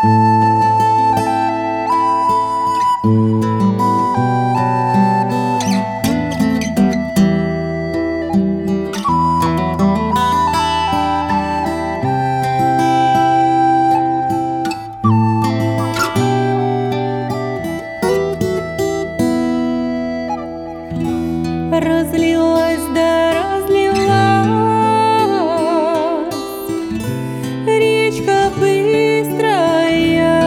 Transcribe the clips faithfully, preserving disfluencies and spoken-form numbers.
Разлилась, да разлилась речка быстрая,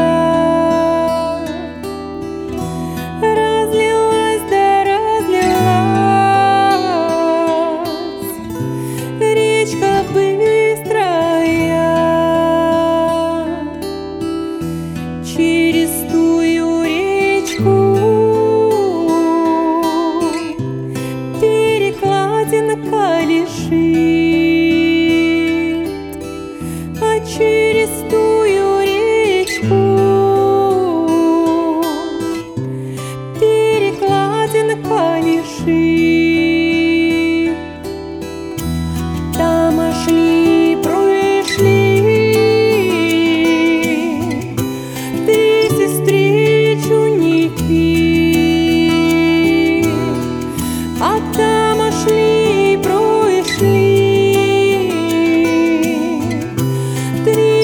разлилась, да разлилась речка быстрая через тую речку. Перекладинка лежит, а через тую речку перекладинка лежит. Там шли, прошли три сестричуники, а там шли, прошли три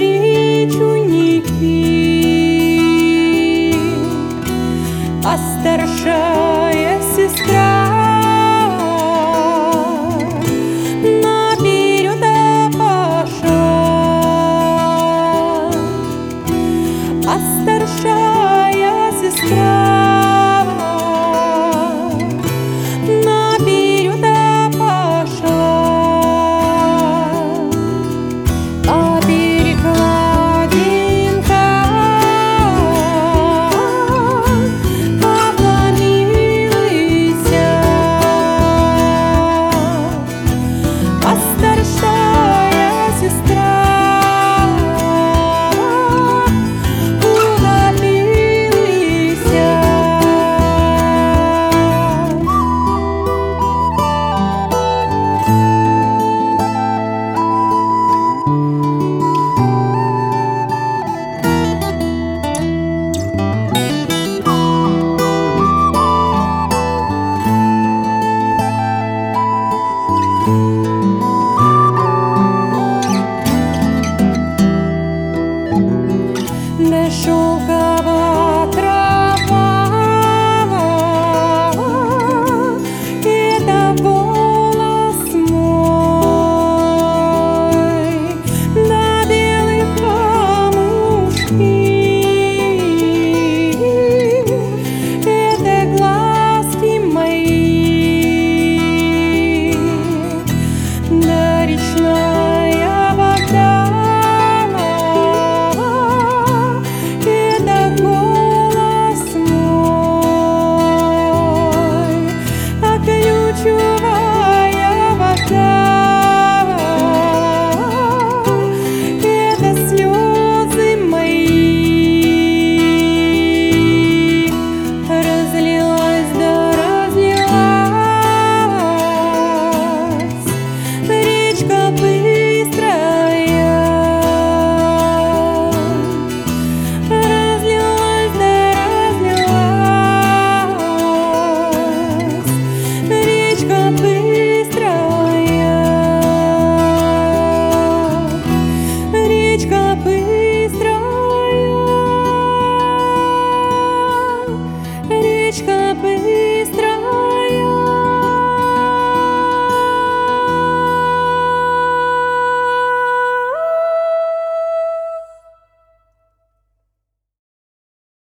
сестричуники, а старшая сестра наперед пошла, а старшая сестра шелковая трава, это волос мой, на белые камушки, это глазки мои, да речная вода. Речка